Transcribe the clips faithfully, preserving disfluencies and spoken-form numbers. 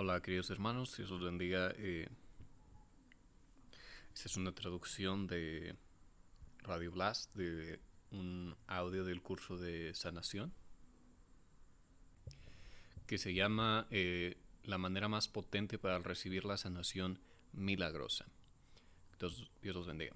Hola queridos hermanos, Dios os bendiga. Eh, esta es una traducción de Radio Blast de un audio del curso de sanación que se llama eh, La manera más potente para recibir la sanación milagrosa. Dios, Dios os bendiga.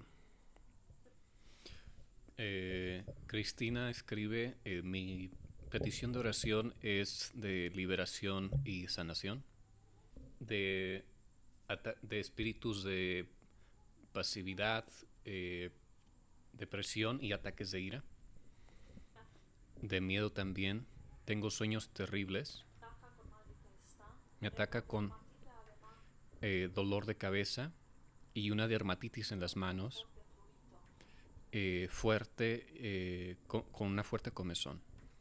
Eh, Cristina escribe, eh, mi petición de oración es de liberación y sanación de, de espíritus de pasividad, eh, depresión y ataques de ira, de miedo también. Tengo sueños terribles. Me ataca con eh, dolor de cabeza y una dermatitis en las manos, eh, fuerte, eh, con, con una fuerte comezón.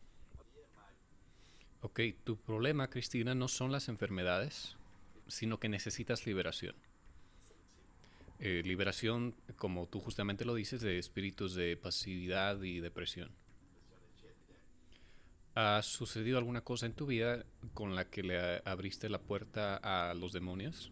Ok, tu problema, Cristina, no son las enfermedades, sino que necesitas liberación. Eh, liberación, como tú justamente lo dices, de espíritus de pasividad y depresión. ¿Ha sucedido alguna cosa en tu vida con la que le abriste la puerta a los demonios?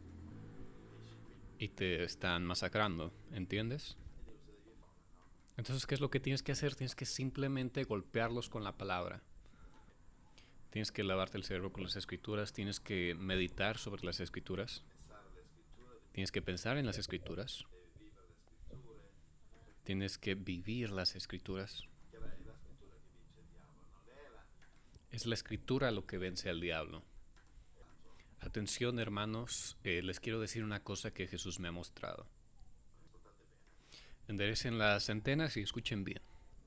Y te están masacrando, ¿entiendes? Entonces, ¿qué es lo que tienes que hacer? Tienes que simplemente golpearlos con la palabra. Tienes que lavarte el cerebro con las escrituras, tienes que meditar sobre las escrituras, tienes que pensar en las escrituras, tienes que vivir las escrituras. Es la escritura lo que vence al diablo. Atención, hermanos, eh, les quiero decir una cosa que Jesús me ha mostrado. Enderecen las antenas y escuchen bien.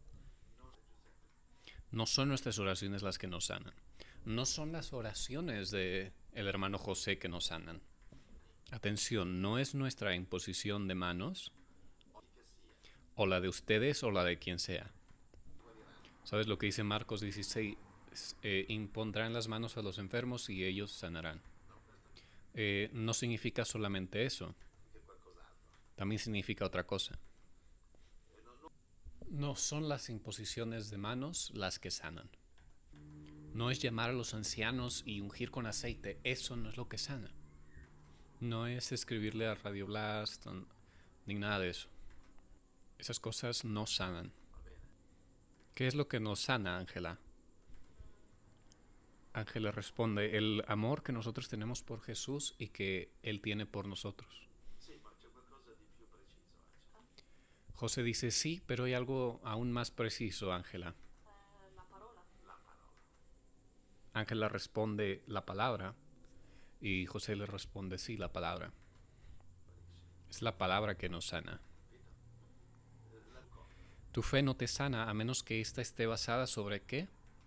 No son nuestras oraciones las que nos sanan. No son las oraciones del hermano José que nos sanan. Atención, no es nuestra imposición de manos, o la de ustedes o la de quien sea. ¿Sabes lo que dice Marcos dieciséis? Eh, impondrán las manos a los enfermos y ellos sanarán. Eh, no significa solamente eso. También significa otra cosa. No son las imposiciones de manos las que sanan. No es llamar a los ancianos y ungir con aceite. Eso no es lo que sana. No es escribirle a Radio Blast ni nada de eso. Esas cosas no sanan. ¿Qué es lo que nos sana, Ángela? Ángela responde, el amor que nosotros tenemos por Jesús y que Él tiene por nosotros. José dice, sí, pero hay algo aún más preciso, Ángela. Ángela responde, la palabra. Y José le responde, sí, la palabra. Es la palabra que nos sana. Tu fe no te sana a menos que ésta esté basada sobre ¿qué?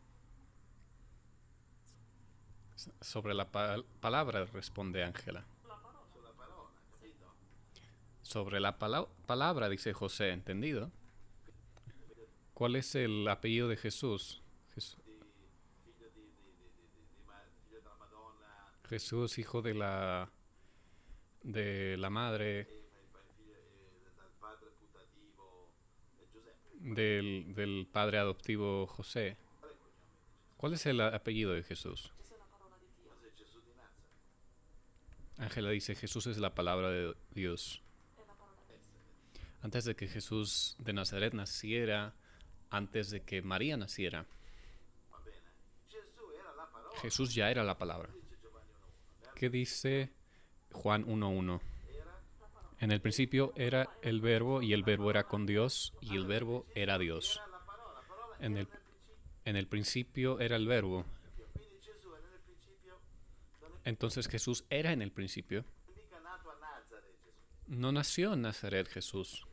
Sobre la pa- palabra, responde Ángela. Sobre la pala- palabra, dice José, ¿entendido? ¿Cuál es el apellido de Jesús? Jes- Jesús, hijo de la de la madre del, del padre adoptivo José. ¿Cuál es el apellido de Jesús? Ángela dice, Jesús es la palabra de Dios. Antes de que Jesús de Nazaret naciera, antes de que María naciera, Jesús ya era la palabra. ¿Qué dice Juan uno uno? En el principio era el verbo y el verbo era con Dios y el verbo era Dios. En el, en el principio era el verbo. Entonces Jesús era en el principio. No nació en Nazaret Jesús.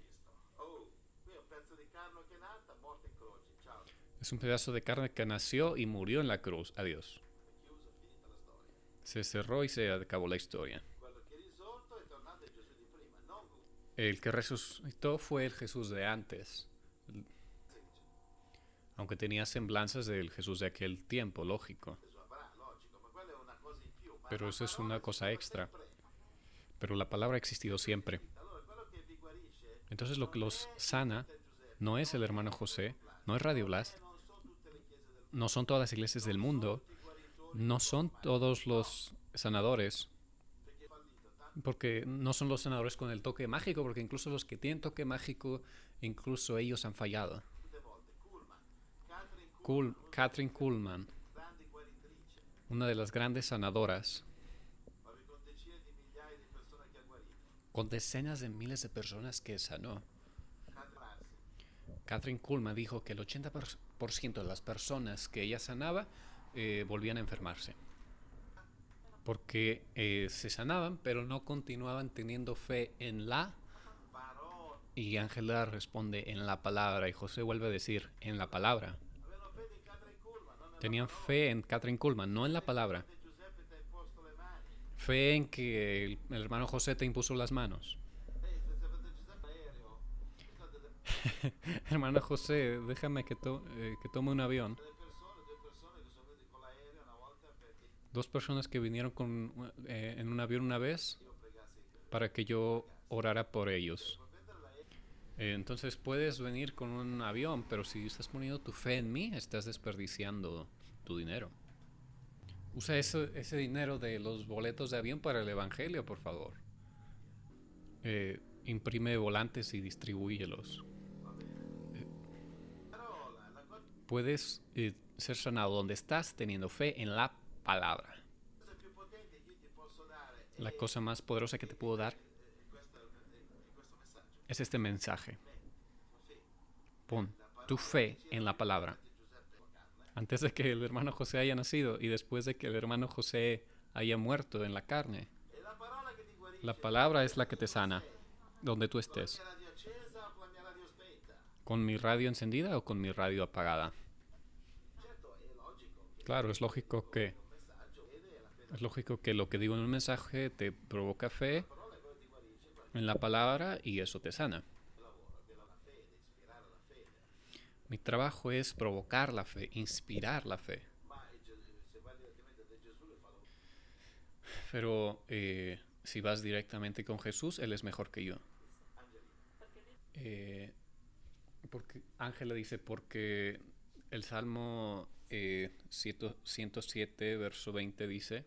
Es un pedazo de carne que nació y murió en la cruz. Adiós. Se cerró y se acabó la historia. El que resucitó fue el Jesús de antes. Aunque tenía semblanzas del Jesús de aquel tiempo, lógico. Pero eso es una cosa extra. Pero la palabra ha existido siempre. Entonces lo que los sana no es el hermano José, no es Radio Blast, no son todas las iglesias del mundo, no son todos los sanadores, porque no son los sanadores con el toque mágico, porque incluso los que tienen toque mágico, incluso ellos han fallado. Cool, Catherine Kuhlman, una de las grandes sanadoras, con decenas de miles de personas que sanó. Catherine Kuhlman dijo que el ochenta por ciento de las personas que ella sanaba eh, volvían a enfermarse. Porque eh, se sanaban, pero no continuaban teniendo fe en la... Y Ángela responde en la palabra, y José vuelve a decir en la palabra. Tenían fe en Catherine Kuhlman, no en la palabra. Fe en que el, el hermano José te impuso las manos. Hermano José, déjame que, to eh, que tome un avión. Dos personas que vinieron con, eh, en un avión una vez para que yo orara por ellos. Eh, entonces puedes venir con un avión, pero si estás poniendo tu fe en mí, estás desperdiciando tu dinero. Usa eso, ese dinero de los boletos de avión para el evangelio, por favor. Eh, imprime volantes y distribúyelos. Eh, puedes eh, ser sanado donde estás teniendo fe en la palabra. La cosa más poderosa que te puedo dar es este mensaje. Pon tu fe en la palabra. Antes de que el hermano José haya nacido y después de que el hermano José haya muerto en la carne. La palabra es la que te sana, donde tú estés. ¿Con mi radio encendida o con mi radio apagada? Claro, es lógico que es lógico que lo que digo en un mensaje te provoca fe en la palabra y eso te sana. Mi trabajo es provocar la fe, inspirar la fe. Pero eh, si vas directamente con Jesús, Él es mejor que yo. Eh, porque Ángela dice, porque el Salmo eh, ciento siete, verso veinte dice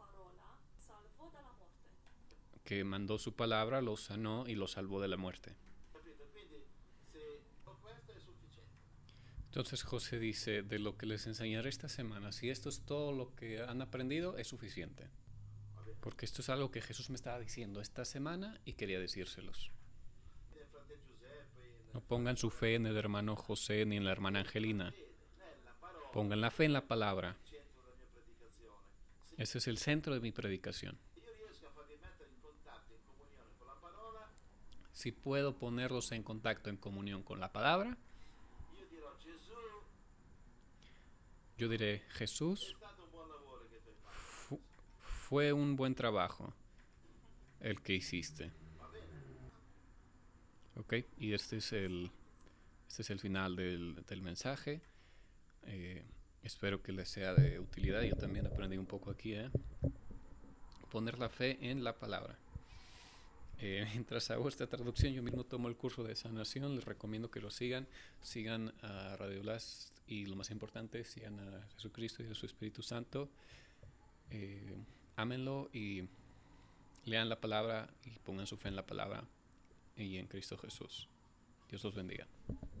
que mandó su palabra, lo sanó y lo salvó de la muerte. Entonces José dice, de lo que les enseñaré esta semana, si esto es todo lo que han aprendido, es suficiente. Porque esto es algo que Jesús me estaba diciendo esta semana y quería decírselos. No pongan su fe en el hermano José ni en la hermana Angelina. Pongan la fe en la palabra. Ese es el centro de mi predicación. Si puedo ponerlos en contacto, en comunión con la palabra, yo diré, Jesús, fu fue un buen trabajo el que hiciste. Ok, y este es el, este es el final del, del mensaje. Eh, espero que les sea de utilidad. Yo también aprendí un poco aquí, ¿eh? Poner la fe en la palabra. Eh, mientras hago esta traducción, yo mismo tomo el curso de sanación. Les recomiendo que lo sigan. Sigan a Radio Blast y lo más importante, sigan a Jesucristo y a su Espíritu Santo. Eh, ámenlo y lean la palabra y pongan su fe en la palabra y en Cristo Jesús. Dios los bendiga.